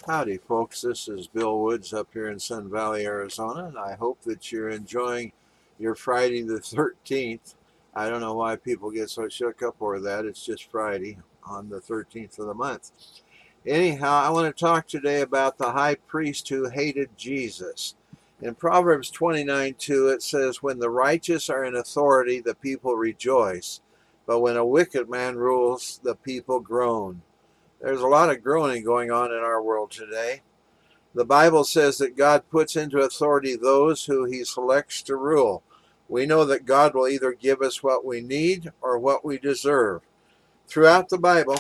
Howdy, folks. This is Bill Woods up here in Sun Valley, Arizona, and I hope that you're enjoying your Friday the 13th. I don't know why people get so shook up over that. It's just Friday on the 13th of the month. Anyhow, I want to talk today about the high priest who hated Jesus. In Proverbs 29:2, it says, "When the righteous are in authority, the people rejoice, but when a wicked man rules, the people groan." There's a lot of groaning going on in our world today. The Bible says that God puts into authority those who he selects to rule. We know that God will either give us what we need or what we deserve. Throughout the Bible,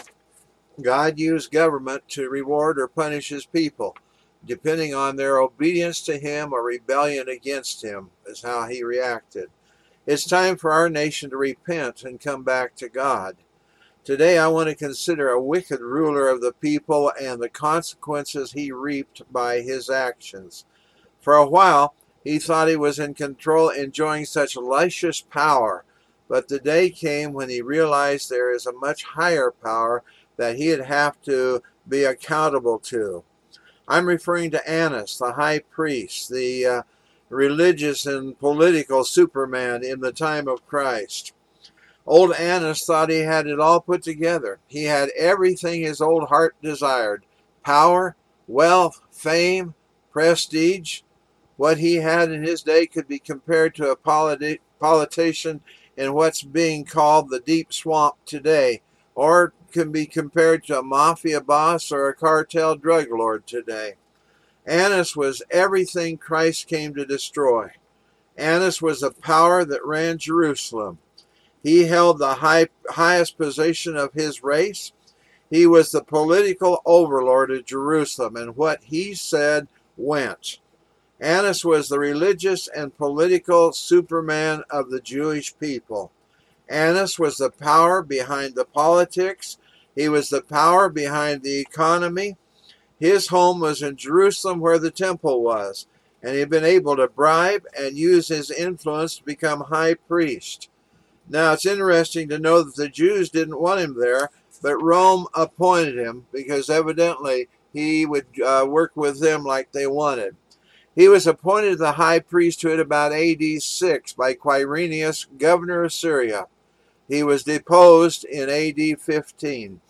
God used government to reward or punish his people, depending on their obedience to him or rebellion against him, is how he reacted. It's time for our nation to repent and come back to God. Today I want to consider a wicked ruler of the people and the consequences he reaped by his actions. For a while, he thought he was in control, enjoying such luscious power. But the day came when he realized there is a much higher power that he'd have to be accountable to. I'm referring to Annas, the high priest, the religious and political Superman in the time of Christ. Old Annas thought he had it all put together. He had everything his old heart desired: power, wealth, fame, prestige. What he had in his day could be compared to a politician in what's being called the deep swamp today, or can be compared to a mafia boss or a cartel drug lord today. Annas was everything Christ came to destroy. Annas was the power that ran Jerusalem. He held the highest position of his race. He was the political overlord of Jerusalem, and what he said went. Annas was the religious and political Superman of the Jewish people. Annas was the power behind the politics. He was the power behind the economy. His home was in Jerusalem, where the temple was, and he had been able to bribe and use his influence to become high priest. Now, it's interesting to know that the Jews didn't want him there, but Rome appointed him because evidently he would work with them like they wanted. He was appointed to the high priesthood about AD 6 by Quirinius, governor of Syria. He was deposed in AD 15.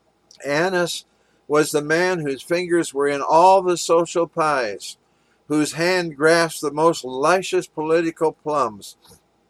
Annas was the man whose fingers were in all the social pies, whose hand grasped the most luscious political plums,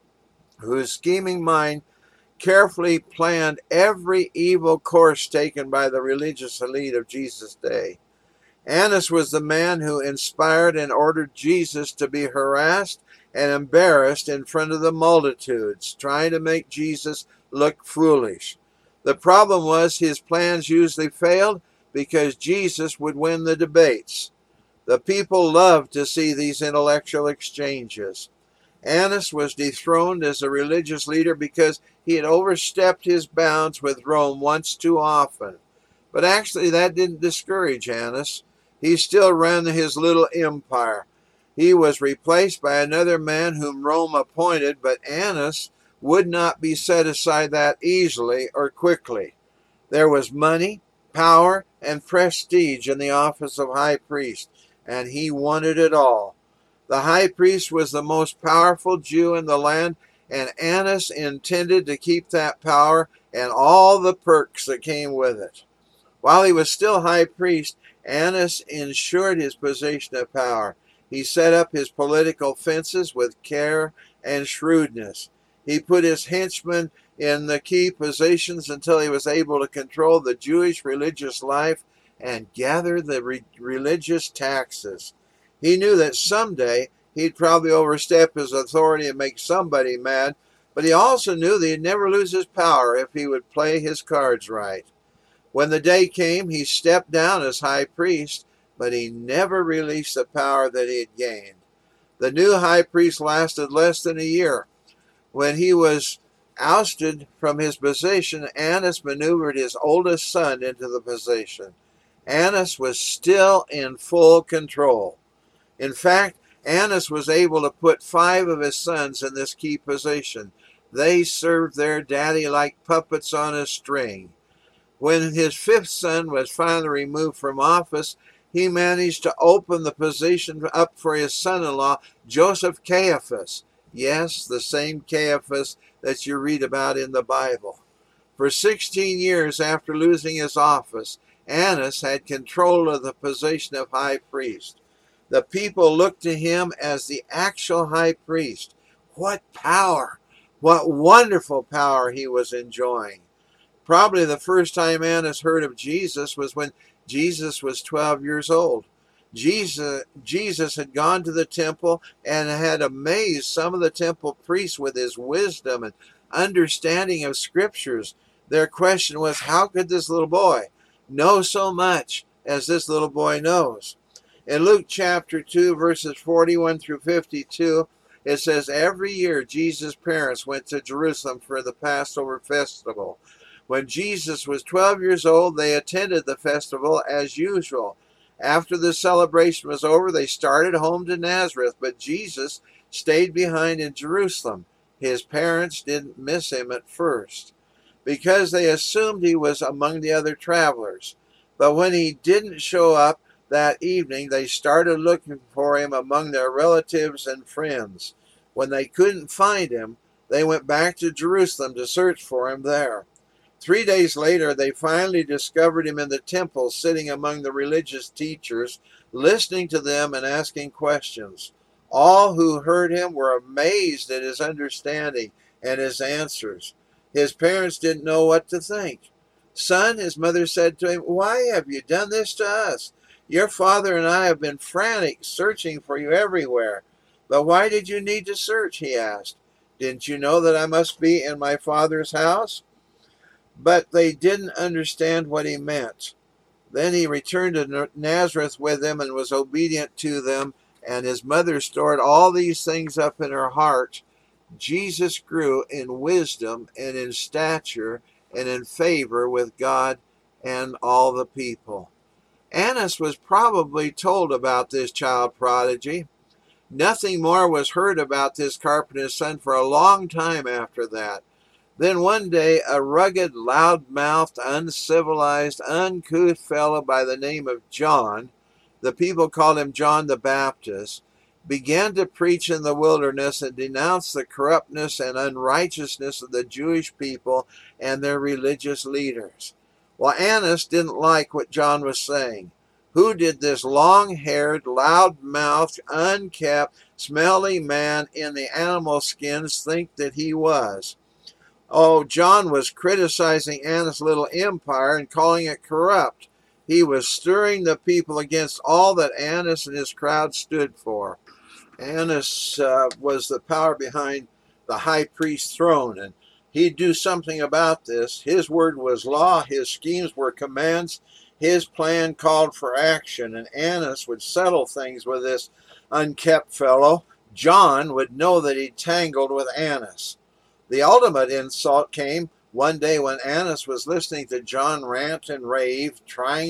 whose scheming mind carefully planned every evil course taken by the religious elite of Jesus' day. Annas was the man who inspired and ordered Jesus to be harassed and embarrassed in front of the multitudes, trying to make Jesus look foolish. The problem was his plans usually failed because Jesus would win the debates. The people loved to see these intellectual exchanges. Annas was dethroned as a religious leader because he had overstepped his bounds with Rome once too often. But actually that didn't discourage Annas. He still ran his little empire. He was replaced by another man whom Rome appointed, but Annas would not be set aside that easily or quickly. There was money, power, and prestige in the office of high priest, and he wanted it all. The high priest was the most powerful Jew in the land, and Annas intended to keep that power and all the perks that came with it. While he was still high priest, Annas ensured his position of power. He set up his political fences with care and shrewdness. He put his henchmen in the key positions until he was able to control the Jewish religious life and gather the religious taxes. He knew that someday he'd probably overstep his authority and make somebody mad, but he also knew that he'd never lose his power if he would play his cards right. When the day came, he stepped down as high priest, but he never released the power that he had gained. The new high priest lasted less than a year. When he was ousted from his position, Annas maneuvered his oldest son into the position. Annas was still in full control. In fact, Annas was able to put 5 of his sons in this key position. They served their daddy like puppets on a string. When his 5th son was finally removed from office, he managed to open the position up for his son-in-law, Joseph Caiaphas. Yes, the same Caiaphas that you read about in the Bible. For 16 years after losing his office, Annas had control of the position of high priest. The people looked to him as the actual high priest. What power! What wonderful power he was enjoying. Probably the first time Annas heard of Jesus was when Jesus was 12 years old. Jesus had gone to the temple and had amazed some of the temple priests with his wisdom and understanding of scriptures. Their question was, how could this little boy know so much as this little boy knows? In Luke chapter 2, verses 41 through 52, it says, every year Jesus' parents went to Jerusalem for the Passover festival. When Jesus was 12 years old, they attended the festival as usual. After the celebration was over, they started home to Nazareth, but Jesus stayed behind in Jerusalem. His parents didn't miss him at first, because they assumed he was among the other travelers. But when he didn't show up that evening, they started looking for him among their relatives and friends. When they couldn't find him, they went back to Jerusalem to search for him there. 3 days later, they finally discovered him in the temple, sitting among the religious teachers, listening to them and asking questions. All who heard him were amazed at his understanding and his answers. His parents didn't know what to think. Son, his mother said to him, why have you done this to us? Your father and I have been frantic, searching for you everywhere. But why did you need to search? He asked. Didn't you know that I must be in my father's house? But they didn't understand what he meant. Then he returned to Nazareth with them and was obedient to them, and his mother stored all these things up in her heart. Jesus grew in wisdom and in stature and in favor with God and all the people. Annas was probably told about this child prodigy. Nothing more was heard about this carpenter's son for a long time after that. Then one day, a rugged, loud-mouthed, uncivilized, uncouth fellow by the name of John, the people called him John the Baptist, began to preach in the wilderness and denounce the corruptness and unrighteousness of the Jewish people and their religious leaders. Well, Annas didn't like what John was saying. Who did this long-haired, loud-mouthed, unkept, smelly man in the animal skins think that he was? Oh, John was criticizing Annas' little empire and calling it corrupt. He was stirring the people against all that Annas and his crowd stood for. Annas was the power behind the high priest's throne, and he'd do something about this. His word was law, his schemes were commands, his plan called for action, and Annas would settle things with this unkept fellow. John would know that he tangled with Annas. The ultimate insult came one day when Annas was listening to John rant and rave,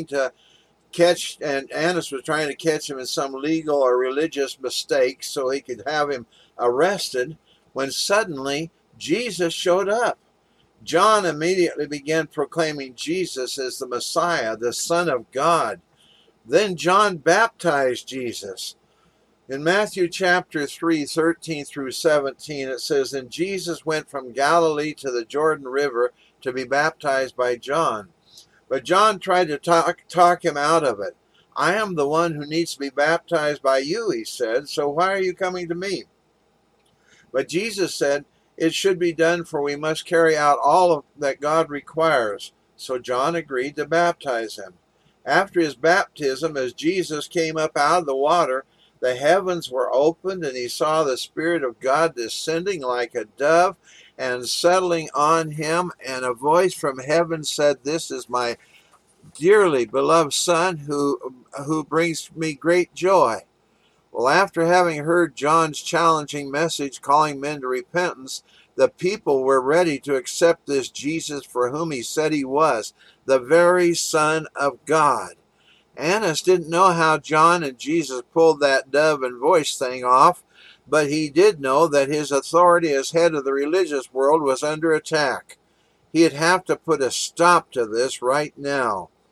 Annas was trying to catch him in some legal or religious mistake so he could have him arrested, when suddenly Jesus showed up. John immediately began proclaiming Jesus as the Messiah, the Son of God. Then John baptized Jesus. In Matthew chapter 3, 13 through 17, it says, and Jesus went from Galilee to the Jordan River to be baptized by John. But John tried to talk him out of it. I am the one who needs to be baptized by you, he said, so why are you coming to me? But Jesus said, it should be done, for we must carry out all that God requires. So John agreed to baptize him. After his baptism, as Jesus came up out of the water, the heavens were opened, and he saw the Spirit of God descending like a dove and settling on him, and a voice from heaven said, this is my dearly beloved Son, who brings me great joy. Well, after having heard John's challenging message calling men to repentance, the people were ready to accept this Jesus for whom he said he was, the very Son of God. Annas didn't know how John and Jesus pulled that dove and voice thing off, but he did know that his authority as head of the religious world was under attack. He'd have to put a stop to this right now.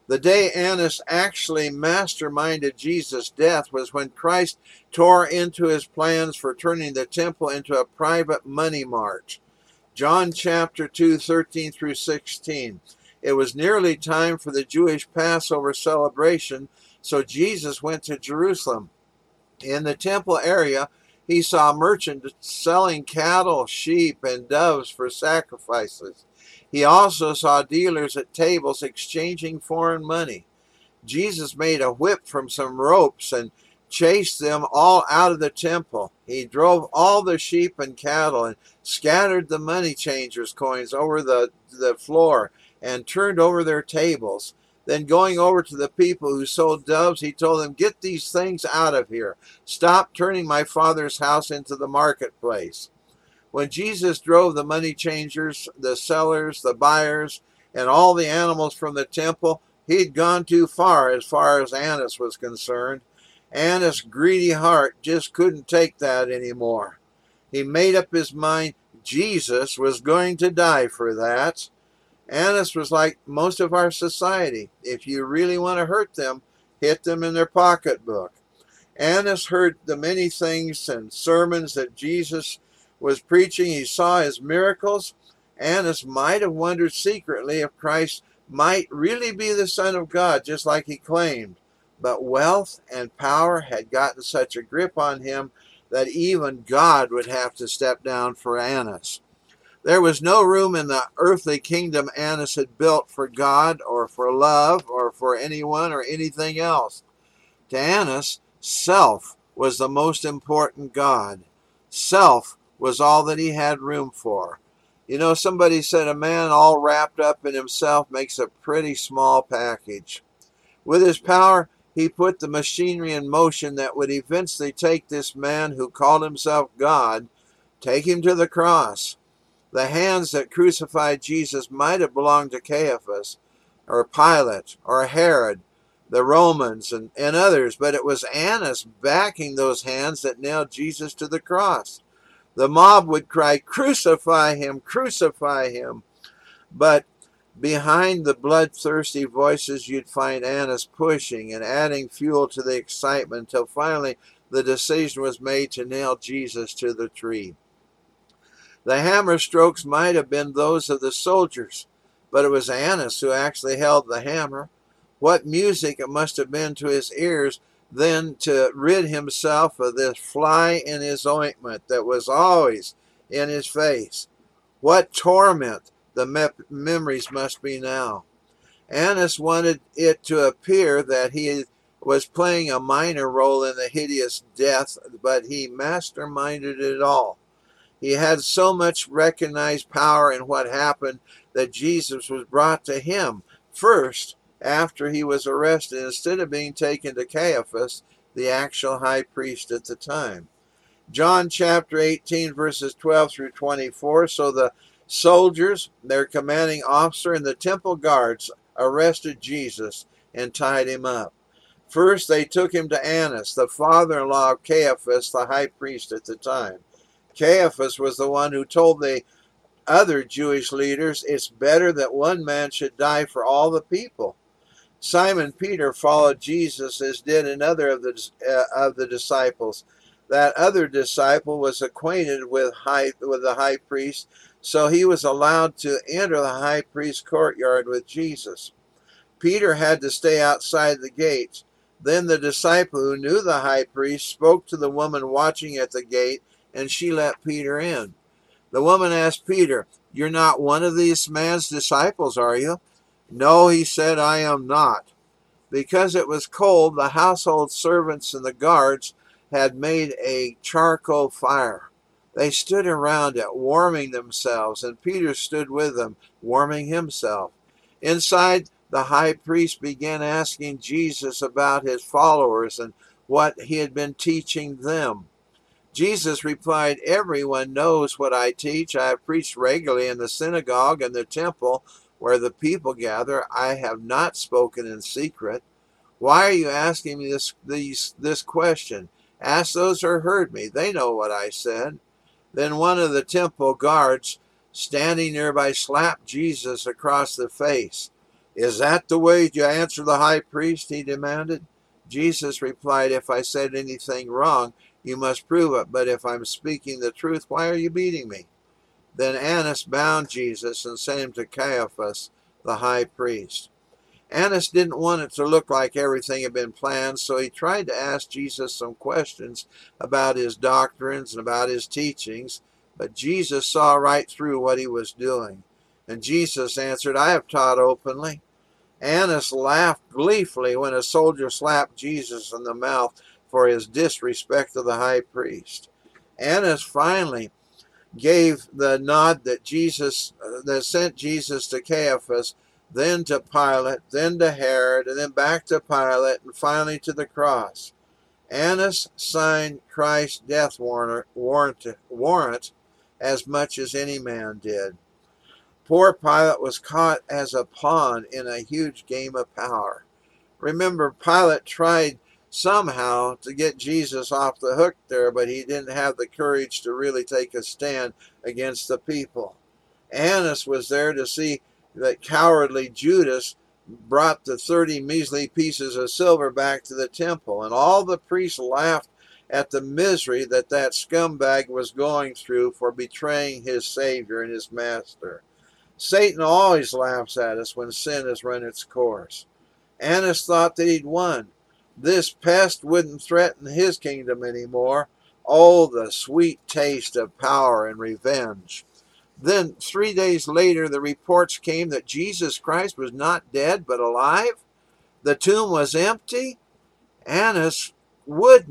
The day Annas actually masterminded Jesus' death was when Christ tore into his plans for turning the temple into a private money mart. John chapter 2, 13 through 16. It was nearly time for the Jewish Passover celebration, so Jesus went to Jerusalem. In the temple area, he saw merchants selling cattle, sheep, and doves for sacrifices. He also saw dealers at tables exchanging foreign money. Jesus made a whip from some ropes and chased them all out of the temple. He drove all the sheep and cattle and scattered the money changers' coins over the floor and turned over their tables. Then going over to the people who sold doves, he told them, "Get these things out of here. Stop turning my Father's house into the marketplace." When Jesus drove the money changers, the sellers, the buyers, and all the animals from the temple, he'd gone too far as Annas was concerned. Annas' greedy heart just couldn't take that anymore. He made up his mind Jesus was going to die for that. Annas was like most of our society. If you really want to hurt them, hit them in their pocketbook. Annas heard the many things and sermons that Jesus was preaching. He saw his miracles. Annas might have wondered secretly if Christ might really be the Son of God, just like he claimed. But wealth and power had gotten such a grip on him that even God would have to step down for Annas. There was no room in the earthly kingdom Annas had built for God or for love or for anyone or anything else. To Annas, self was the most important God. Self was all that he had room for. You know, somebody said a man all wrapped up in himself makes a pretty small package. With his power, he put the machinery in motion that would eventually take this man who called himself God, take him to the cross. The hands that crucified Jesus might have belonged to Caiaphas, or Pilate, or Herod, the Romans, and others, but it was Annas backing those hands that nailed Jesus to the cross. The mob would cry, "Crucify him, crucify him." But behind the bloodthirsty voices, you'd find Annas pushing and adding fuel to the excitement until finally the decision was made to nail Jesus to the tree. The hammer strokes might have been those of the soldiers, but it was Annas who actually held the hammer. What music it must have been to his ears then to rid himself of this fly in his ointment that was always in his face. What torment the memories must be now. Annas wanted it to appear that he was playing a minor role in the hideous death, but he masterminded it all. He had so much recognized power in what happened that Jesus was brought to him first after he was arrested, instead of being taken to Caiaphas, the actual high priest at the time. John chapter 18, verses 12 through 24. So the soldiers, their commanding officer, and the temple guards arrested Jesus and tied him up. First, they took him to Annas, the father-in-law of Caiaphas, the high priest at the time. Caiaphas was the one who told the other Jewish leaders, "It's better that one man should die for all the people." Simon Peter followed Jesus, as did another of the disciples. That other disciple was acquainted with the high priest, so he was allowed to enter the high priest's courtyard with Jesus. Peter had to stay outside the gates. Then the disciple who knew the high priest spoke to the woman watching at the gate, and she let Peter in. The woman asked Peter, "You're not one of this man's disciples, are you?" "No," he said, "I am not." Because it was cold, the household servants and the guards had made a charcoal fire. They stood around it, warming themselves, and Peter stood with them, warming himself. Inside, the high priest began asking Jesus about his followers and what he had been teaching them. Jesus replied, "Everyone knows what I teach. I have preached regularly in the synagogue and the temple where the people gather. I have not spoken in secret. Why are you asking me this question? Ask those who heard me. They know what I said." Then one of the temple guards standing nearby slapped Jesus across the face. Is that the way you answer the high priest? He demanded. Jesus replied, if I said anything wrong, you must prove it. But if I'm speaking the truth, why are you beating me? Then Annas bound Jesus and sent him to Caiaphas, the high priest. Annas didn't want it to look like everything had been planned, so he tried to ask Jesus some questions about his doctrines and about his teachings, but Jesus saw right through what he was doing. And Jesus answered, I have taught openly. Annas laughed gleefully when a soldier slapped Jesus in the mouth for his disrespect of the high priest. Annas finally gave the nod that sent Jesus to Caiaphas, then to Pilate, then to Herod, and then back to Pilate, and finally to the cross. Annas signed Christ's death warrant as much as any man did. Poor Pilate was caught as a pawn in a huge game of power. Remember, Pilate tried somehow to get Jesus off the hook there, but he didn't have the courage to really take a stand against the people. Annas was there to see that cowardly Judas brought the 30 measly pieces of silver back to the temple, and all the priests laughed at the misery that scumbag was going through for betraying his Savior and his Master. Satan always laughs at us when sin has run its course. Annas thought that he'd won. This pest wouldn't threaten his kingdom anymore. Oh, the sweet taste of power and revenge. Then 3 days later, the reports came that Jesus Christ was not dead but alive. The tomb was empty. Annas could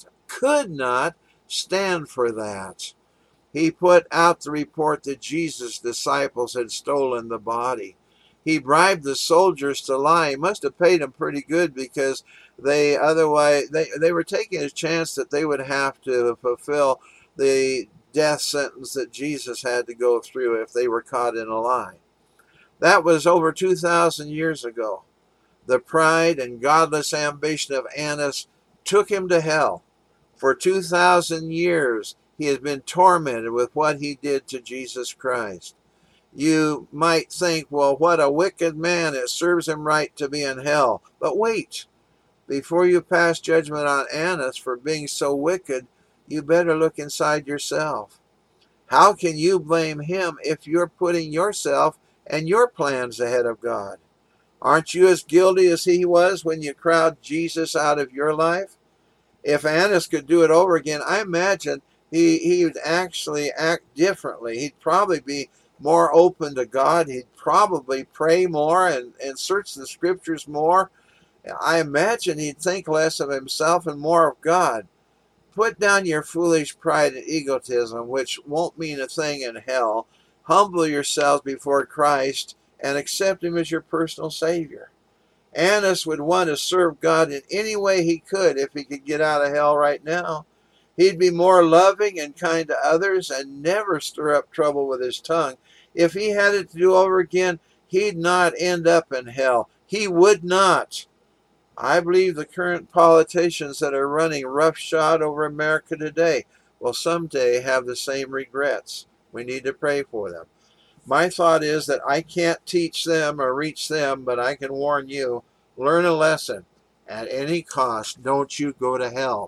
not stand for that. He put out the report that Jesus' disciples had stolen the body. He bribed the soldiers to lie. He must have paid them pretty good, because they were taking a chance that they would have to fulfill the death sentence that Jesus had to go through if they were caught in a lie. That was over 2,000 years ago. The pride and godless ambition of Annas took him to hell. For 2,000 years, he has been tormented with what he did to Jesus Christ. You might think, well, what a wicked man. It serves him right to be in hell. But wait, before you pass judgment on Annas for being so wicked, you better look inside yourself. How can you blame him if you're putting yourself and your plans ahead of God? Aren't you as guilty as he was when you crowd Jesus out of your life? If Annas could do it over again, I imagine he would actually act differently. He'd probably be more open to God. He'd probably pray more and search the scriptures more. I imagine he'd think less of himself and more of God. Put down your foolish pride and egotism, which won't mean a thing in hell. Humble yourselves before Christ and accept him as your personal Savior. Annas would want to serve God in any way he could if he could get out of hell right now. He'd be more loving and kind to others and never stir up trouble with his tongue. If he had it to do over again, he'd not end up in hell. He would not. I believe the current politicians that are running roughshod over America today will someday have the same regrets. We need to pray for them. My thought is that I can't teach them or reach them, but I can warn you, learn a lesson. At any cost, don't you go to hell.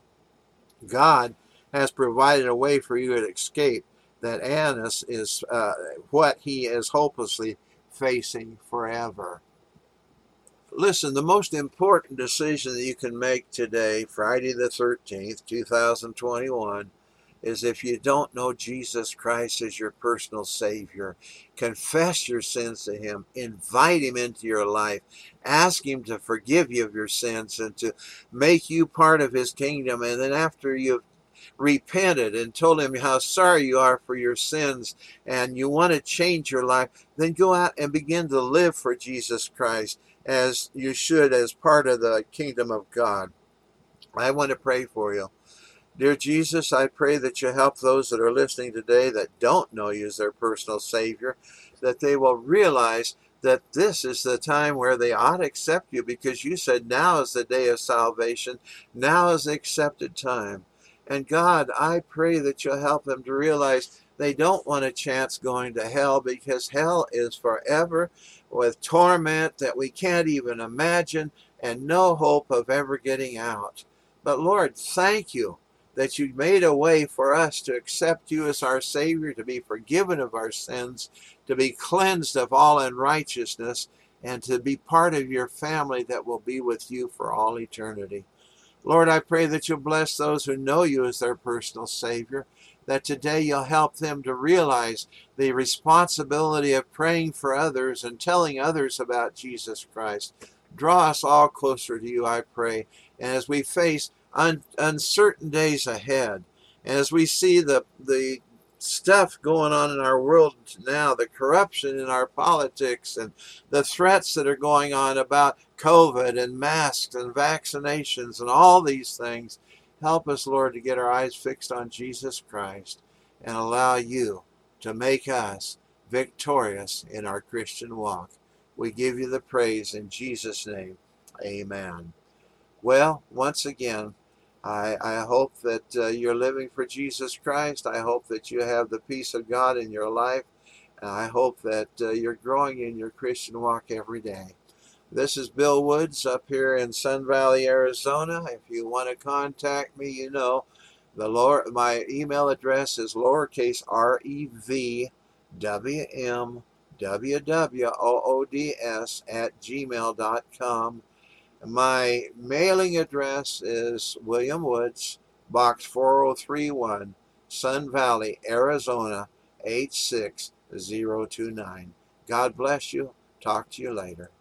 God has provided a way for you to escape that Annas is what he is hopelessly facing forever. Listen, the most important decision that you can make today, Friday the 13th, 2021, is if you don't know Jesus Christ as your personal Savior, confess your sins to him, invite him into your life, ask him to forgive you of your sins and to make you part of his kingdom. And then after you've repented and told him how sorry you are for your sins and you want to change your life, then go out and begin to live for Jesus Christ as you should, as part of the kingdom of God. I want to pray for you. Dear Jesus, I pray that you help those that are listening today that don't know you as their personal Savior, that they will realize that this is the time where they ought to accept you, because you said now is the day of salvation, now is the accepted time. And God, I pray that you'll help them to realize they don't want a chance going to hell, because hell is forever. with torment that we can't even imagine and no hope of ever getting out. But Lord, thank you that you made a way for us to accept you as our Savior, to be forgiven of our sins, to be cleansed of all unrighteousness, and to be part of your family that will be with you for all eternity. Lord, I pray that you'll bless those who know you as their personal Savior, that today you'll help them to realize the responsibility of praying for others and telling others about Jesus Christ. Draw us all closer to you, I pray. And as we face uncertain days ahead, and as we see the stuff going on in our world now, the corruption in our politics and the threats that are going on about COVID and masks and vaccinations and all these things, help us, Lord, to get our eyes fixed on Jesus Christ and allow you to make us victorious in our Christian walk. We give you the praise in Jesus' name. Amen. Well, once again, I hope that you're living for Jesus Christ. I hope that you have the peace of God in your life. And I hope that you're growing in your Christian walk every day. This is Bill Woods up here in Sun Valley, Arizona. If you want to contact me, you know, my email address is lowercase revwwoods@gmail.com. My mailing address is William Woods, Box 4031, Sun Valley, Arizona, 86029. God bless you. Talk to you later.